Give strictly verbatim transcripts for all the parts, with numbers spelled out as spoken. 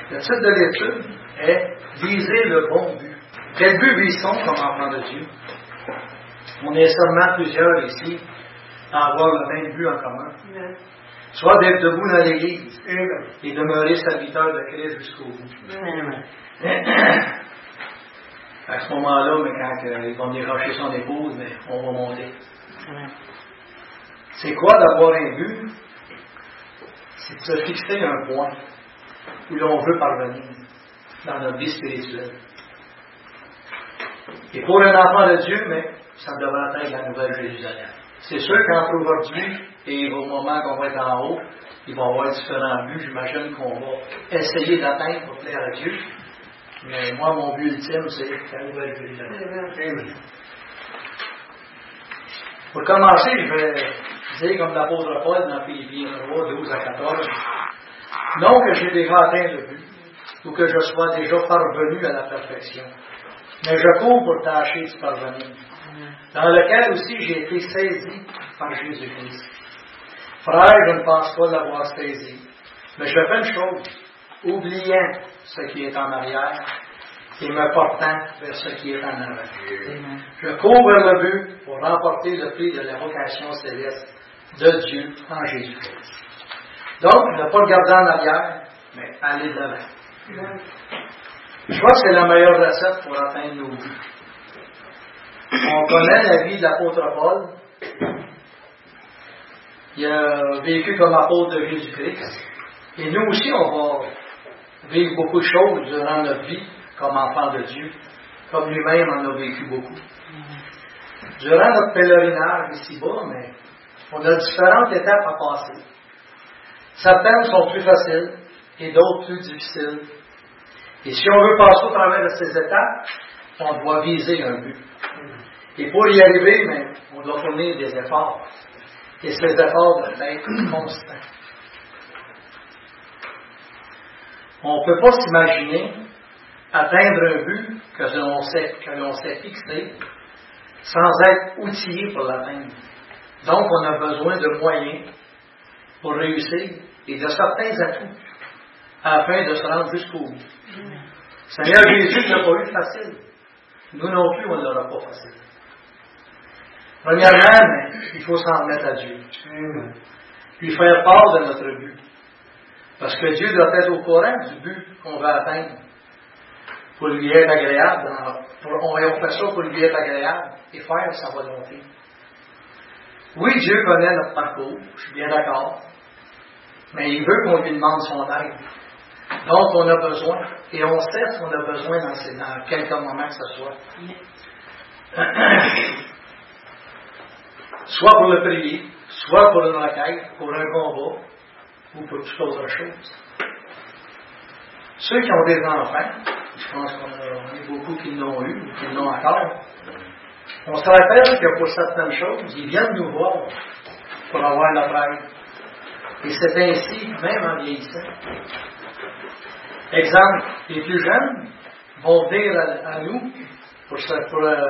Le titre de l'étude est « Viser le bon but ». Quel but vise-t-on comme enfant de Dieu? On est seulement plusieurs ici à avoir le même but en commun. Amen. Soit d'être debout dans l'Église Amen. Et demeurer serviteur de Christ jusqu'au bout. Amen. À ce moment-là, mais quand euh, il va venir racheter son épouse, mais on va monter. Amen. C'est quoi d'avoir un but? C'est de se fixer un point où l'on veut parvenir dans notre vie spirituelle. Et pour un enfant de Dieu, mais ça devrait être la nouvelle Jérusalem. C'est sûr qu'entre aujourd'hui et au moment qu'on va être en haut, il va y avoir différents buts. J'imagine qu'on va essayer d'atteindre pour plaire à Dieu. Mais moi, mon but ultime, c'est la nouvelle Jérusalem. Pour commencer, je vais dire comme l'apôtre Paul dans Philippiens trois, douze à quatorze. Non que j'ai déjà atteint le but, ou que je sois déjà parvenu à la perfection, mais je cours pour tâcher de parvenir, dans lequel aussi j'ai été saisi par Jésus-Christ. Frère, je ne pense pas l'avoir saisi, mais je fais une chose, oubliant ce qui est en arrière et me portant vers ce qui est en avant. Je cours vers le but pour remporter le prix de la vocation céleste de Dieu en Jésus-Christ. Donc, ne pas regarder en arrière, mais aller de l'avant. Je crois que c'est la meilleure recette pour atteindre nos buts. On connaît la vie de l'apôtre Paul. Il a vécu comme apôtre de Jésus-Christ. Et nous aussi, on va vivre beaucoup de choses durant notre vie comme enfants de Dieu, comme lui-même en a vécu beaucoup. Durant notre pèlerinage ici-bas, mais on a différentes étapes à passer. Certaines sont plus faciles et d'autres plus difficiles. Et si on veut passer au travers de ces étapes, on doit viser un but. Et pour y arriver, mais on doit fournir des efforts. Et ces efforts doivent être constants. On ne peut pas s'imaginer atteindre un but que l'on s'est, que l'on s'est fixé sans être outillé pour l'atteindre. Donc, on a besoin de moyens pour réussir et de certains atouts afin de se rendre jusqu'au bout. Mm. Seigneur Jésus ne l'a pas eu facile. Nous non plus, on ne l'aura pas facile. Premièrement, il faut s'en remettre à Dieu. Mm. Lui faire part de notre but. Parce que Dieu doit être au courant du but qu'on va atteindre. Pour lui être agréable. Pour, on, on fait ça pour lui être agréable et faire sa volonté. Oui, Dieu connaît notre parcours, je suis bien d'accord. Mais il veut qu'on lui demande son aide. Donc, on a besoin, et on sait ce qu'on a besoin dans, ces, dans quelques moments que ce soit. Soit pour le prier, soit pour une requête, pour un combat, ou pour toute autre chose. Ceux qui ont des enfants, je pense qu'on a, on est beaucoup qui l'ont eu, ou qui l'ont encore, on se rappelle que pour certaines choses, ils viennent nous voir pour avoir notre aide. Et c'est ainsi, même en vieillissant. Exemple, les plus jeunes vont venir à, à nous pour se... Pour, euh,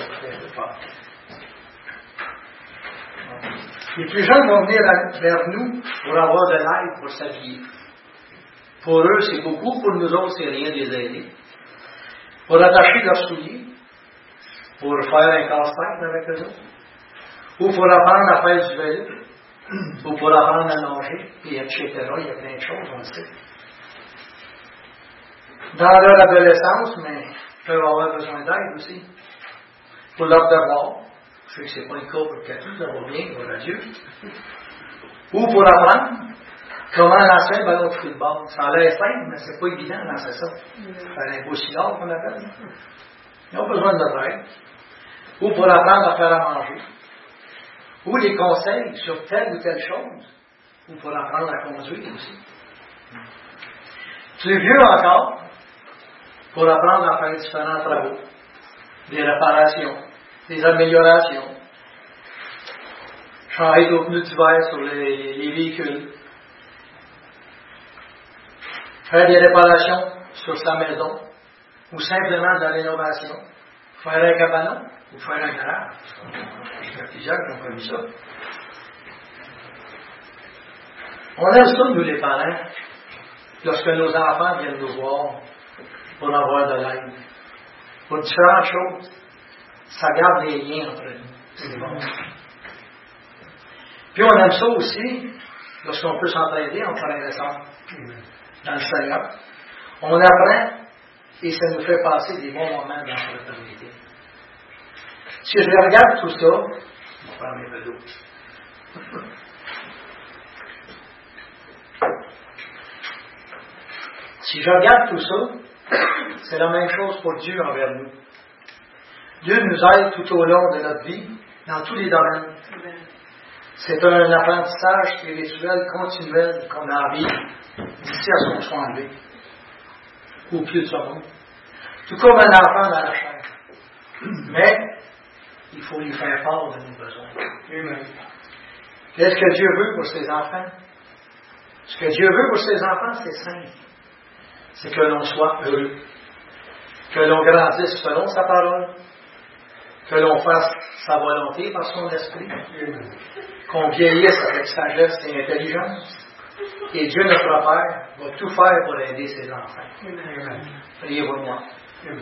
les plus jeunes vont venir à, vers nous pour avoir de l'aide pour s'habiller. Pour eux, c'est beaucoup. Pour nous autres, c'est rien de les aider. Pour attacher leurs souliers, pour faire un casse-tête avec eux autres, ou pour apprendre à faire du vélo, ou pour apprendre à nager, et et cetera. Il y a plein de choses, on le sait. Dans leur adolescence, mais ils peuvent avoir besoin d'aide aussi. Pour leur devoir, je sais que ce n'est pas le cas pour Cathy, ça va bien, voilà Dieu. Ou pour apprendre comment lancer un ballon de football. Ça a l'air simple, mais c'est pas évident de lancer ça. C'est un beau cigare qu'on appelle. Ils ont besoin de notre aide. Ou pour apprendre à faire à manger. Ou des conseils sur telle ou telle chose. Ou pour apprendre à conduire aussi. Plus vieux encore, pour apprendre à faire différents travaux. Des réparations, des améliorations. Changer nos pneus d'hiver sur les, les véhicules. Faire des réparations sur sa maison. Ou simplement de la rénovation. Faire un cabanon ou faire un garage. Il y a plusieurs qui ont connu ça. On aime ça, nous les parents, lorsque nos enfants viennent nous voir pour avoir de l'aide. Pour différentes choses, ça garde les liens entre nous. C'est bon. Puis on aime ça aussi, lorsqu'on peut s'entraider en frères et sœurs dans le Seigneur. On apprend et ça nous fait passer des bons moments dans la fraternité. Si je regarde tout ça, je vais prendre mes vélos. Si je regarde tout ça, c'est la même chose pour Dieu envers nous. Dieu nous aide tout au long de notre vie, dans tous les domaines. C'est un apprentissage spirituel continuel qu'on a à vivre d'ici à son soit enlevé, au pied de ce monde. Tout comme un enfant dans la chair. Mais, il faut lui faire part de nos besoins. Amen. Qu'est-ce que Dieu veut pour ses enfants? Ce que Dieu veut pour ses enfants, c'est simple. C'est que l'on soit heureux. Que l'on grandisse selon sa parole. Que l'on fasse sa volonté par son esprit. Amen. Qu'on vieillisse avec sagesse et intelligence. Et Dieu, notre Père, va tout faire pour aider ses enfants. Amen. Priez pour moi. Amen.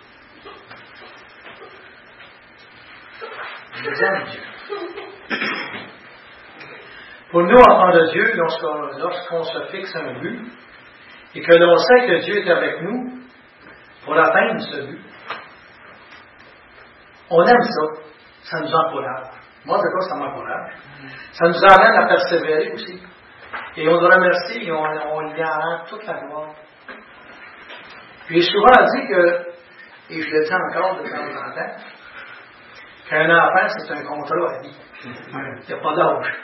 Je vous aime, Dieu. Pour nous, enfants de Dieu, lorsqu'on, lorsqu'on se fixe un but, et que l'on sait que Dieu est avec nous pour atteindre ce but, on aime ça. Ça nous encourage. Moi, c'est quoi ça m'encourage? Ça nous amène à persévérer aussi. Et on le remercie et on, on lui en rend toute la gloire. Puis j'ai souvent dit que, et je le dis encore de temps en temps, qu'un enfant, c'est un contrat à vie. Il n'y a pas d'âge.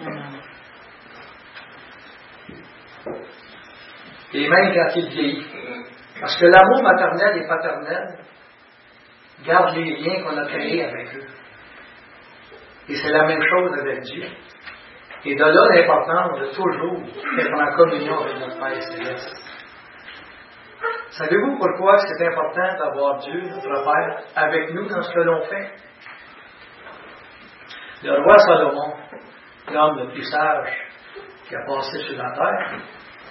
Et même quand il vieillit. Parce que l'amour maternel et paternel garde les liens qu'on a créés avec eux. Et c'est la même chose avec Dieu. Et de là l'importance de toujours être en communion avec notre Père Céleste. Savez-vous pourquoi c'est important d'avoir Dieu, notre Père, avec nous dans ce que l'on fait? Le roi Salomon, l'homme le plus sage qui a passé sur la terre,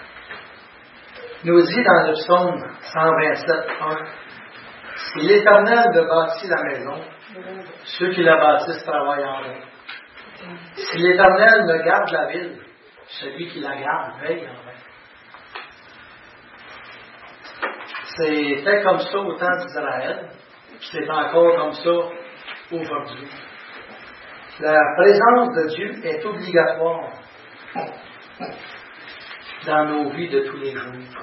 nous dit dans le psaume cent vingt-sept, un, si l'Éternel ne bâtit la maison, ceux qui la bâtissent travaillent en vain. Si l'Éternel ne garde la ville, celui qui la garde veille en vain. C'était comme ça au temps d'Israël, puis c'est encore comme ça aujourd'hui. La présence de Dieu est obligatoire dans nos vies de tous les jours.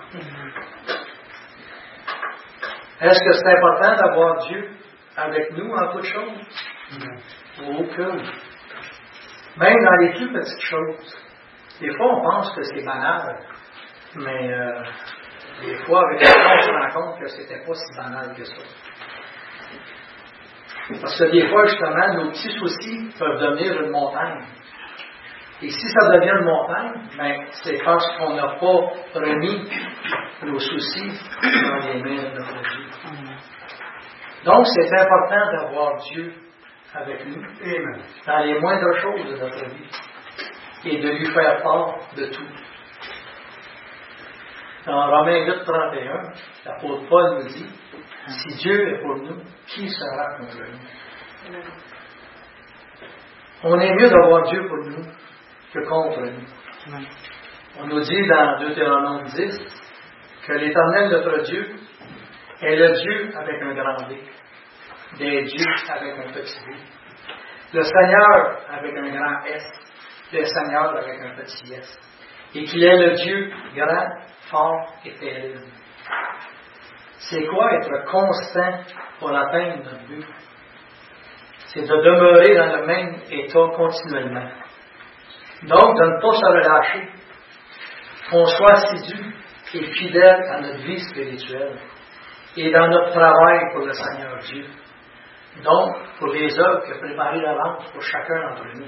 Est-ce que c'est important d'avoir Dieu avec nous en toutes choses? Non. Aucune. Même dans les plus petites choses. Des fois, on pense que c'est banal, mais euh, des fois, avec le temps, on se rend compte que c'était pas si banal que ça. Parce que des fois, justement, nos petits soucis peuvent devenir une montagne. Et si ça devient une montagne, ben, c'est parce qu'on n'a pas remis nos soucis dans les mains de notre Dieu. Donc, c'est important d'avoir Dieu avec nous, dans les moindres choses de notre vie, et de lui faire part de tout. Dans Romains huit, trente et un, l'apôtre Paul nous dit, si Dieu est pour nous, qui sera contre nous? On est mieux d'avoir Dieu pour nous que contre nous. On nous dit dans Deutéronome dix que l'Éternel, notre Dieu, est le Dieu avec un grand D, des dieux avec un petit D, le Seigneur avec un grand S, le Seigneur avec un petit S, et qu'il est le Dieu grand, fort et terrible. C'est quoi être constant pour atteindre notre but? C'est de demeurer dans le même état continuellement. Donc, de ne pas se relâcher. Qu'on soit assidu et fidèle à notre vie spirituelle et dans notre travail pour le Seigneur Dieu. Donc, pour les œuvres que préparées d'avance pour chacun d'entre nous.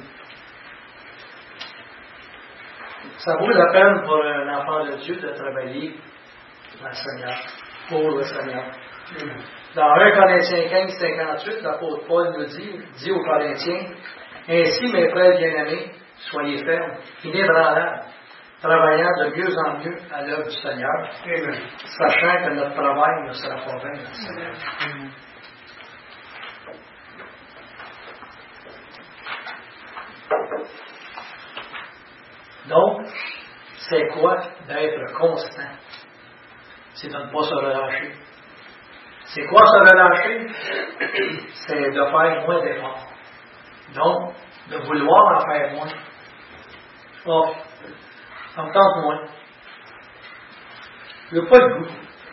Ça vaut la peine pour un enfant de Dieu de travailler dans le Seigneur, pour le Seigneur. Dans un Corinthiens quinze, cinquante-huit, l'apôtre Paul nous dit, dit aux Corinthiens, ainsi, mes frères bien-aimés, soyez fermes, inébranlables, travaillant de mieux en mieux à l'œuvre du Seigneur, Amen. sachant que notre travail ne sera pas vain dans le Seigneur. Amen. Donc, c'est quoi d'être constant? C'est de ne pas se relâcher. C'est quoi se relâcher? C'est de faire moins d'efforts. Donc, de vouloir en faire moins. Oh, ça me tente moins. Je n'ai pas le goût.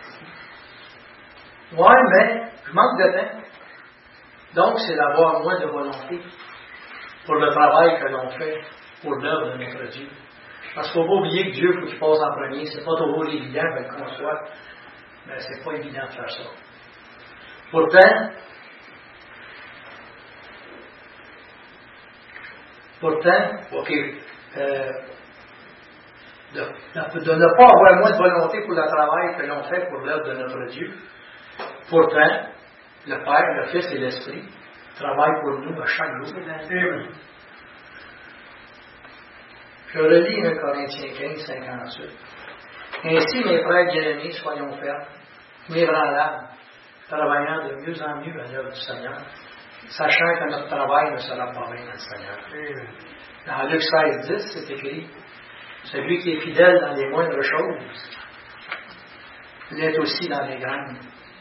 Ouais, mais je manque de temps. Donc, c'est d'avoir moins de volonté pour le travail que l'on fait pour l'œuvre de notre Dieu. Parce qu'il ne faut pas oublier que Dieu, il faut qu'il passe en premier. C'est pas toujours évident de le concevoir, mais c'est pas évident de faire ça. Pourtant, pourtant, ok, euh, de, de, de ne pas avoir moins de volonté pour le travail que l'on fait pour l'œuvre de notre Dieu. Pourtant, le Père, le Fils et l'Esprit travaillent pour nous à chaque jour. Amen. Je relis un Corinthiens quinze, cinquante-huit. Ainsi, mes frères bien-aimés, soyons fermes, inébranlables, travaillant de mieux en mieux à l'œuvre du Seigneur, sachant que notre travail ne sera pas vain dans le Seigneur. Amen. Dans Luc seize, dix, c'est écrit, celui qui est fidèle dans les moindres choses, l'est aussi dans les grandes.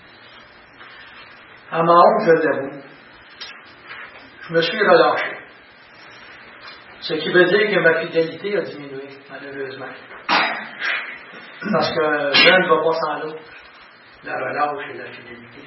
À ma honte, je l'avoue, je me suis relâché. Ce qui veut dire que ma fidélité a diminué, malheureusement. Parce que l'un ne va pas sans l'autre, la relâche et la fidélité.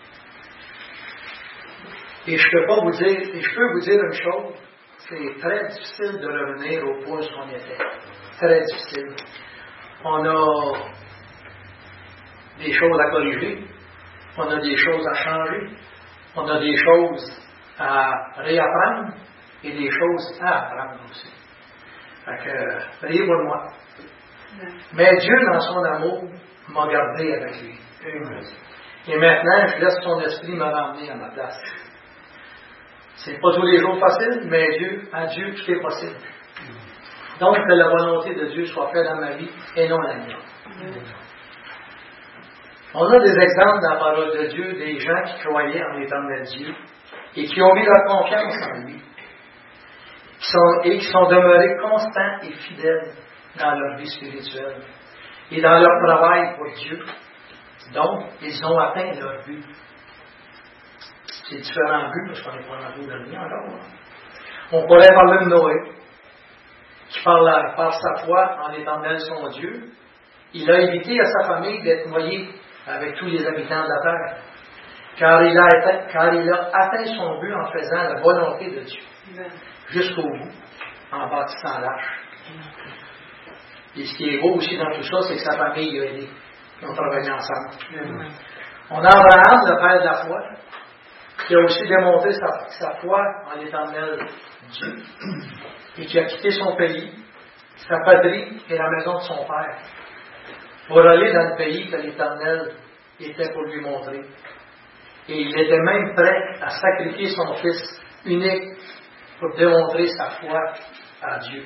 Et je peux pas vous dire, et je peux vous dire une chose, c'est très difficile de revenir au point où on était. Très difficile. On a des choses à corriger, on a des choses à changer, on a des choses à réapprendre, et des choses à apprendre aussi. Fait que, priez pour moi. Mais Dieu, dans son amour, m'a gardé avec lui. Et maintenant, je laisse son esprit me ramener à ma place. C'est pas tous les jours facile, mais Dieu, à Dieu, tout est possible. Donc, que la volonté de Dieu soit faite dans ma vie et non la mienne. On a des exemples dans la parole de Dieu, des gens qui croyaient en l'éternel Dieu et qui ont mis leur confiance en lui. Qui sont, et qui sont demeurés constants et fidèles dans leur vie spirituelle et dans leur travail pour Dieu. Donc, ils ont atteint leur but. C'est différents buts, parce qu'on n'est pas rendu dans le mien encore. On pourrait parler de Noé, qui par, la, par sa foi en l'Éternel son Dieu, il a évité à sa famille d'être noyé avec tous les habitants de la terre, car il a atteint, car il a atteint son but en faisant la volonté de Dieu. Amen. Jusqu'au bout, en bâtissant l'arche. Et ce qui est beau aussi dans tout ça, c'est que sa famille a aidé. Ils ont travaillé ensemble. Amen. On a Abraham, le père de la foi, qui a aussi démontré sa, sa foi en l'Éternel Dieu, et qui a quitté son pays, sa patrie et la maison de son père, pour aller dans le pays que l'Éternel était pour lui montrer. Et il était même prêt à sacrifier son fils unique pour démontrer sa foi à Dieu.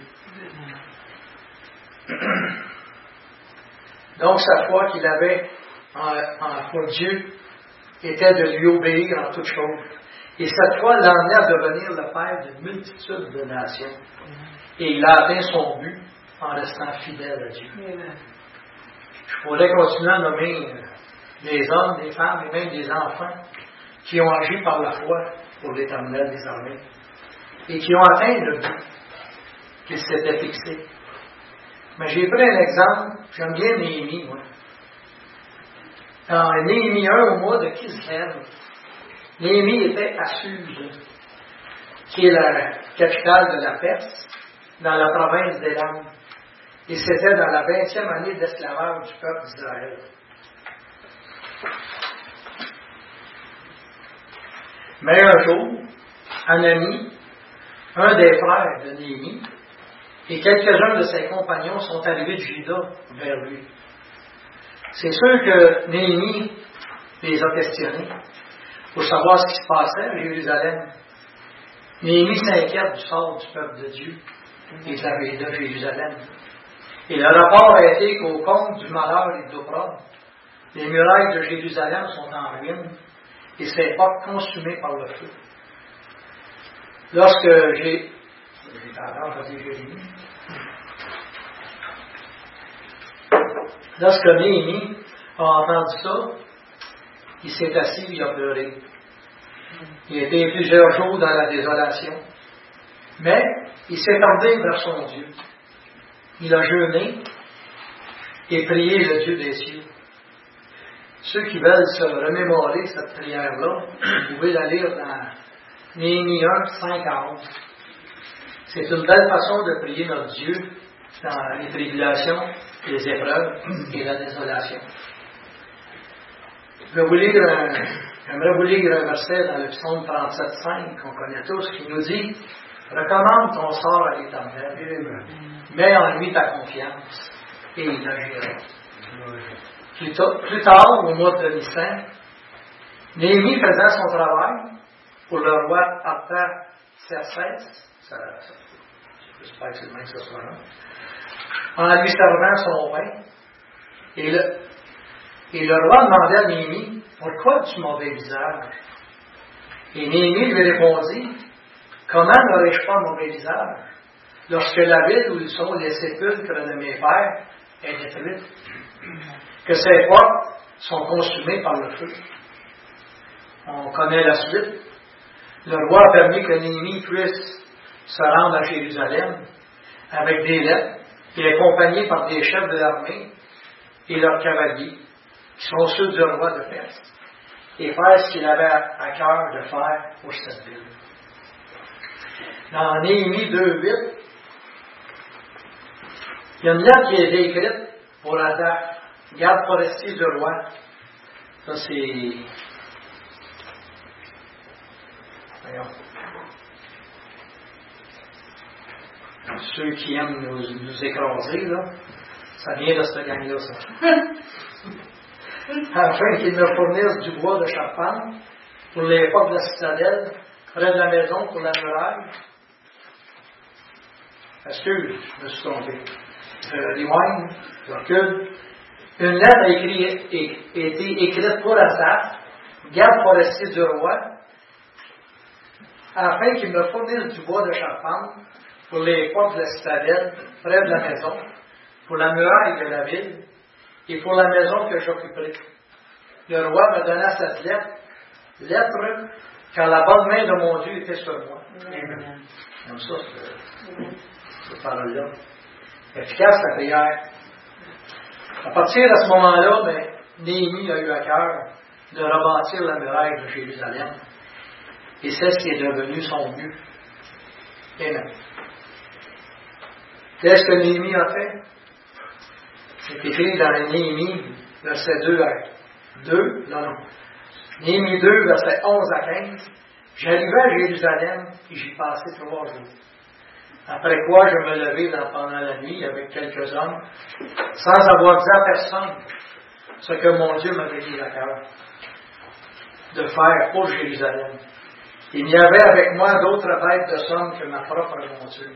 Donc sa foi qu'il avait en, en pour Dieu était de lui obéir en toutes choses. Et cette foi l'emmenait à devenir le père d'une multitude de nations. Et il a atteint son but en restant fidèle à Dieu. Je pourrais continuer à nommer des hommes, des femmes et même des enfants qui ont agi par la foi pour l'Éternel des armées et qui ont atteint le but qu'ils s'étaient fixé. Mais j'ai pris un exemple, j'aime bien Néhémie, moi. Dans Néhémie un, au mois de Kislev, Néhémie était à Suse, qui est la capitale de la Perse, dans la province d'Élam. Et c'était dans la vingtième année d'esclavage du peuple d'Israël. Mais un jour, Hanani, un des frères de Néhémie, et quelques-uns de ses compagnons sont arrivés de Juda vers lui. C'est sûr que Néhémie les a questionnés pour savoir ce qui se passait à Jérusalem. Néhémie s'inquiète du sort du peuple de Dieu et de la ville de Jérusalem. Et le rapport a été qu'au compte du malheur et de l'opprobre, les murailles de Jérusalem sont en ruine et ses portes consumées par le feu. Lorsque j'ai... Lorsque Néhémie a entendu ça, il s'est assis et il a pleuré. Il a été plusieurs jours dans la désolation. Mais il s'est tourné vers son Dieu. Il a jeûné et prié le Dieu des cieux. Ceux qui veulent se remémorer cette prière-là, vous pouvez la lire dans Néhémie un, cinq à onze. C'est une belle façon de prier notre Dieu dans les tribulations, les épreuves et la désolation. Je vais vous lire un, j'aimerais vous lire un verset dans le psaume trente-sept, cinq, qu'on connaît tous, qui nous dit « Recommande ton sort à l'Éternel, mets en lui ta confiance, et il agira. » Plus, plus tard, au mois de Nissan, Néhémie faisait son travail pour le roi Artaxerxès, j'espère que c'est le même que ce soit là, en lui servant son vin, et le, et le roi demandait à Néhémie, « Pourquoi as-tu mauvais visage? » Et Néhémie lui répondit, « Comment n'aurais-je pas mauvais visage, lorsque la ville où ils sont les sépulcres de mes pères est détruite, que ses portes sont consumées par le feu. » On connaît la suite. Le roi a permis que Néhémie puisse se rendre à Jérusalem avec des lettres et accompagné par des chefs de l'armée et leurs cavaliers, qui sont ceux du roi de Perse, et faire ce qu'il avait à cœur de faire pour cette ville. Dans Néhémie deux, huit, il y a une lettre qui a été écrite pour la garde forestier du roi. Ça, c'est... Voyons. Ceux qui aiment nous, nous écraser, là, ça vient de cette gang-là, ça. Afin qu'ils me fournissent du bois de charpente pour les portes de la citadelle, près de la maison, pour la muraille. Est-ce que je me suis trompé? Euh, les wines, je recule. Une lettre a, écrit, a été écrite pour Asaph, garde forestier du roi, afin qu'il me fournisse du bois de charpente pour les portes de la citadelle, près de la maison, pour la muraille de la ville, et pour la maison que j'occuperai. Le roi me donna cette lettre, lettre quand la bonne main de mon Dieu était sur moi. Amen. Comme ça, c'est, cette parole-là. Efficace la prière. À partir de ce moment-là, ben, Néhémie a eu à cœur de rebâtir la muraille de Jérusalem. Et c'est ce qui est devenu son but. Amen. Qu'est-ce que Néhémie a fait? C'est écrit dans Néhémie, verset deux à deux, non, non. Néhémie deux, verset onze à quinze. J'arrivai à Jérusalem et j'y passai trois jours. Après quoi, je me levai dans, pendant la nuit avec quelques hommes, sans avoir dit à personne ce que mon Dieu m'avait dit à cœur de faire pour Jérusalem. Il n'y avait avec moi d'autres bêtes de somme que ma propre monture.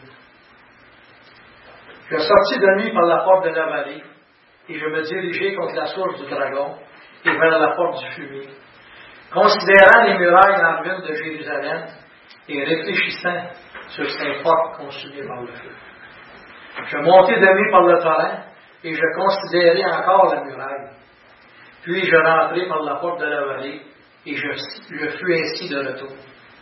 Je sortis de nuit par la porte de la vallée, et je me dirigeai contre la source du dragon, et vers la porte du fumier. Considérant les murailles en ruine de Jérusalem, et réfléchissant sur ces portes consumées par le feu. Je montai de nuit par le torrent, et je considérai encore la muraille. Puis je rentrai par la porte de la vallée, et je, je fus ainsi de retour.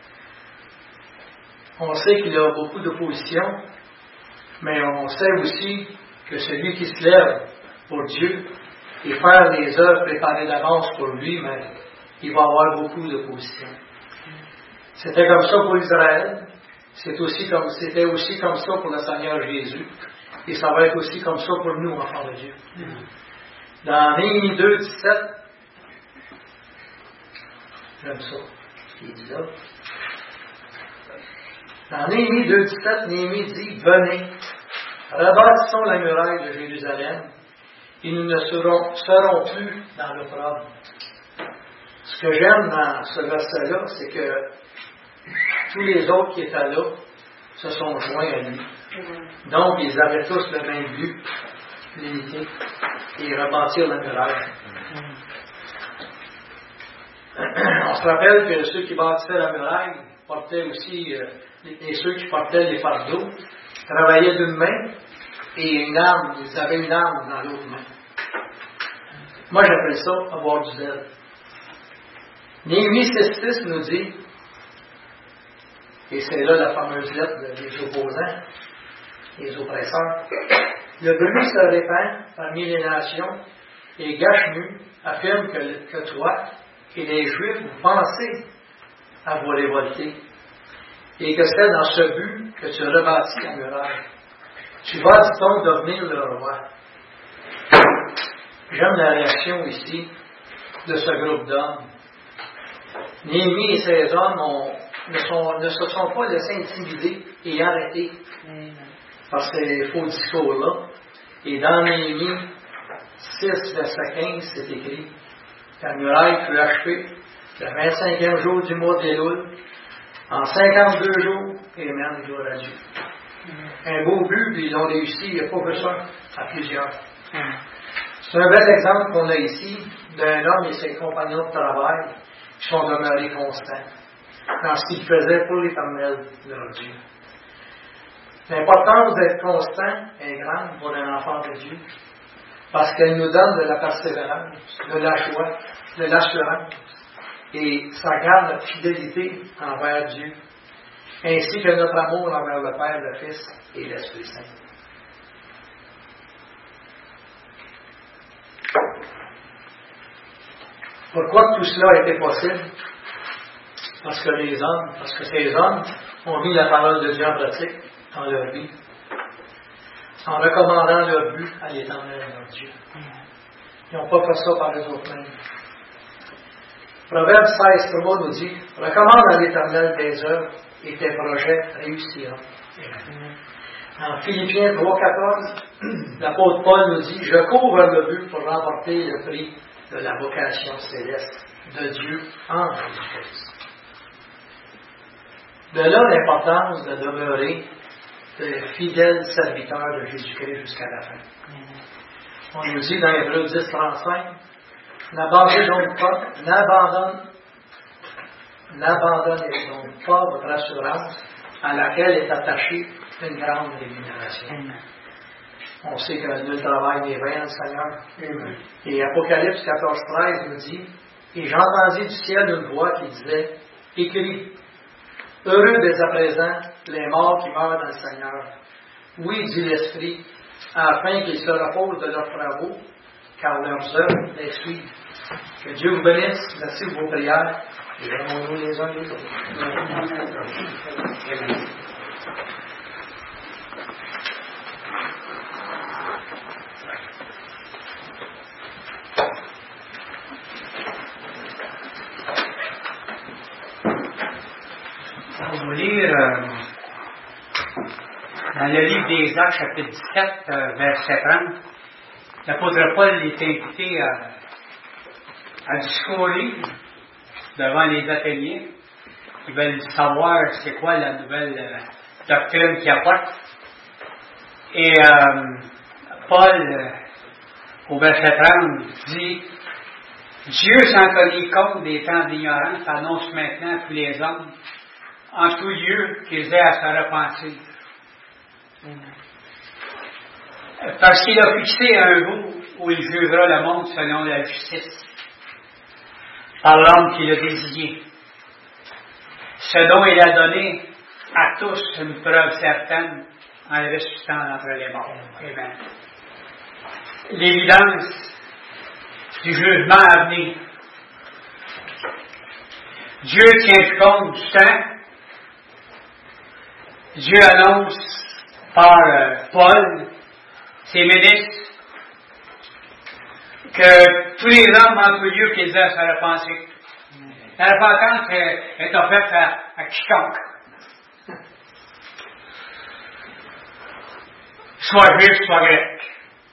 On sait qu'il y a beaucoup d'opposition, mais on sait aussi que celui qui se lève pour Dieu et faire les œuvres préparées d'avance pour lui, mais il va avoir beaucoup d'opposition. C'était comme ça pour Israël, c'est aussi comme, c'était aussi comme ça pour le Seigneur Jésus, et ça va être aussi comme ça pour nous, enfants de Dieu. Dans Néhémie deux, dix-sept, j'aime ça, ce qu'il dit là. Dans Néhémie deux, dix-sept, Néhémie dit, venez, rebâtissons la muraille de Jérusalem, et nous ne serons, serons plus dans l'opprobre. Ce que j'aime dans ce verset-là, c'est que tous les autres qui étaient là se sont joints à lui. Donc, ils avaient tous le même but, l'unité et rebâtir la muraille. On se rappelle que ceux qui bâtissaient la muraille portaient aussi, euh, et ceux qui portaient les fardeaux, travaillaient d'une main et une arme, ils avaient une arme dans l'autre main. Moi, j'appelle ça avoir du zèle. Néhémie six six nous dit, et c'est là la fameuse lettre des opposants, des oppresseurs, le bruit se répand parmi les nations et Gachmu affirme que, que toi et les Juifs vous pensez à vous révolter et que c'est dans ce but que tu rebâtis la muraille. Tu vas, dit-on, devenir le roi. J'aime la réaction ici de ce groupe d'hommes. Néhémie et ses hommes ont, ne, sont, ne se sont pas laissés intimider et arrêter par ces faux discours-là. Et dans Néhémie six, verset quinze, c'est écrit: la muraille fut achevée le vingt-cinquième jour du mois d'Éloul, en cinquante-deux jours, et même gloire à Dieu. Un beau but, puis ils l'ont réussi, il n'y a pas besoin à plusieurs. C'est un bel exemple qu'on a ici d'un homme et ses compagnons de travail qui sont demeurés constants dans ce qu'ils faisaient pour l'Éternel, leur Dieu. L'importance d'être constant est grande pour un enfant de Dieu, parce qu'elle nous donne de la persévérance, de la joie, de l'assurance, et ça garde notre fidélité envers Dieu, ainsi que notre amour envers le Père, le Fils et l'Esprit Saint. Pourquoi tout cela a été possible? Parce que les hommes, parce que ces hommes ont mis la parole de Dieu en pratique dans leur vie, en recommandant leur but à l'Éternel, leur Dieu. Ils n'ont pas fait ça par les autres mêmes. Proverbe seize trois nous dit: recommande à l'Éternel tes œuvres et tes projets réussiront. En Philippiens trois quatorze, l'apôtre Paul nous dit: je cours vers le but pour remporter le prix de la vocation céleste de Dieu en Jésus-Christ. De là l'importance de demeurer de fidèles serviteurs de Jésus-Christ jusqu'à la fin. On nous dit dans Hébreux dix trente-cinq, n'abandonnez donc pas, n'abandonne, n'abandonnez donc pas votre assurance à laquelle est attachée une grande rémunération. On sait que nul travail n'est vain, le Seigneur. Amen. Et Apocalypse quatorze treize nous dit: et j'entendis du ciel une voix qui disait: écris, heureux dès à présent les morts qui meurent dans le Seigneur. Oui, dit l'Esprit, afin qu'ils se reposent de leurs travaux, car leurs œuvres les suivent. Que Dieu vous bénisse. Merci pour vos prières. Et aimons-nous les uns les autres. On va lire euh, dans le livre des Actes, chapitre dix-sept, euh, verset trente, l'apôtre Paul est invité à, à discourir devant les Athéniens qui veulent savoir c'est quoi la nouvelle euh, doctrine qu'il apporte. Et euh, Paul, euh, au verset trente, dit: Dieu, sans tenir compte des temps d'ignorance, annonce maintenant à tous les hommes en tout lieu qu'ils aient à se repentir. Parce qu'il a fixé un jour où il jugera le monde selon la justice, par l'homme qui l'a désigné, ce dont il a donné à tous une preuve certaine en le ressuscitant d'entre les morts. Amen. L'évidence du jugement à venir. Dieu tient compte du temps. Dieu annonce par euh, Paul, ses ministres, que tous les hommes en tout lieu qu'ils aient à se repenser. La repentance est, est offerte à, à quiconque. Soit juif, soit grec.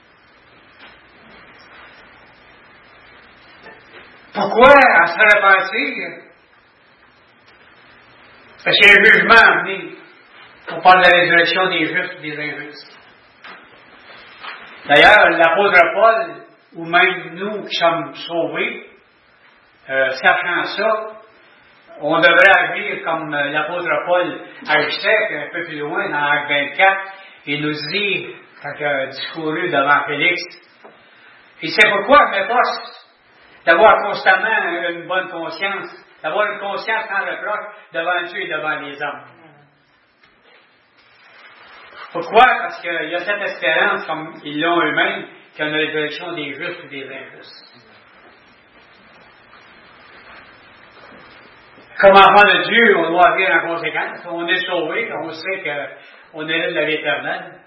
Pourquoi à se repentir? Parce qu'il y a un jugement à venir. On parle de la résurrection des justes et des injustes. D'ailleurs, l'apôtre Paul, ou même nous qui sommes sauvés, euh, sachant ça, on devrait agir comme l'apôtre Paul agissait, un peu plus loin, dans Acte vingt-quatre, il nous dit, quand il a discouru devant Félix, il sait pourquoi je m'efforce d'avoir constamment une bonne conscience, d'avoir une conscience sans reproche devant Dieu et devant les hommes. Pourquoi? Parce qu'il y a cette espérance, comme ils l'ont eux-mêmes, qu'il y a une résurrection des justes et des injustes. Comme enfant de Dieu, on doit agir en conséquence. On est sauvé, on sait qu'on hérite de la vie éternelle.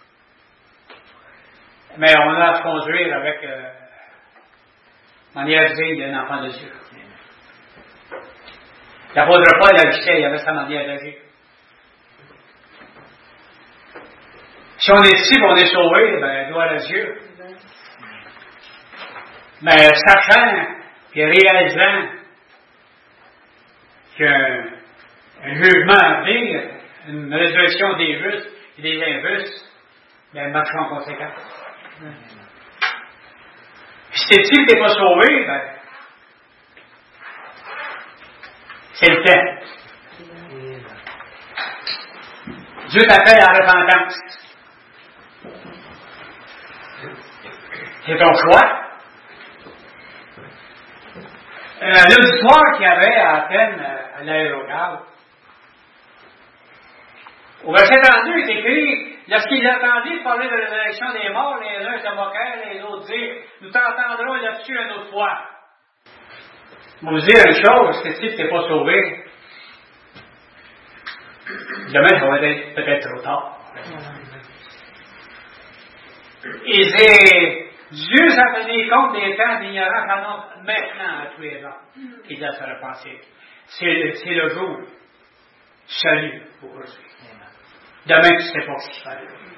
Mais on a à se conduire avec euh, manière digne d'un enfant de Dieu. L'apôtre Paul agissait, il avait sa manière d'agir. Si on est ici et on est sauvé, ben, gloire à Dieu. Mais sachant et réalisant qu'un un jugement à venir, une résurrection des justes et des injustes, ben, marchons en conséquence. Puis si tu n'es pas sauvé, ben, c'est le temps. Dieu t'appelle à la repentance. C'est ton choix. Euh, L'auditoire qu'il y avait à Athènes, à l'aérogare, au verset trente-deux, il est écrit, lorsqu'ils attendaient parler de la résurrection des morts, les uns se moquèrent, les autres dirent, nous t'entendrons là-dessus une autre fois. Je vais vous dire une chose, c'est si tu n'es pas sauvé, demain, ça va être peut-être trop tard. Et c'est Dieu s'en tenait compte des temps d'ignorance annonce maintenant à tous les hommes qui doivent se repenser. C'est, c'est le jour. Salut aujourd'hui. Demain, tu ne sais pas ce qui va arriver.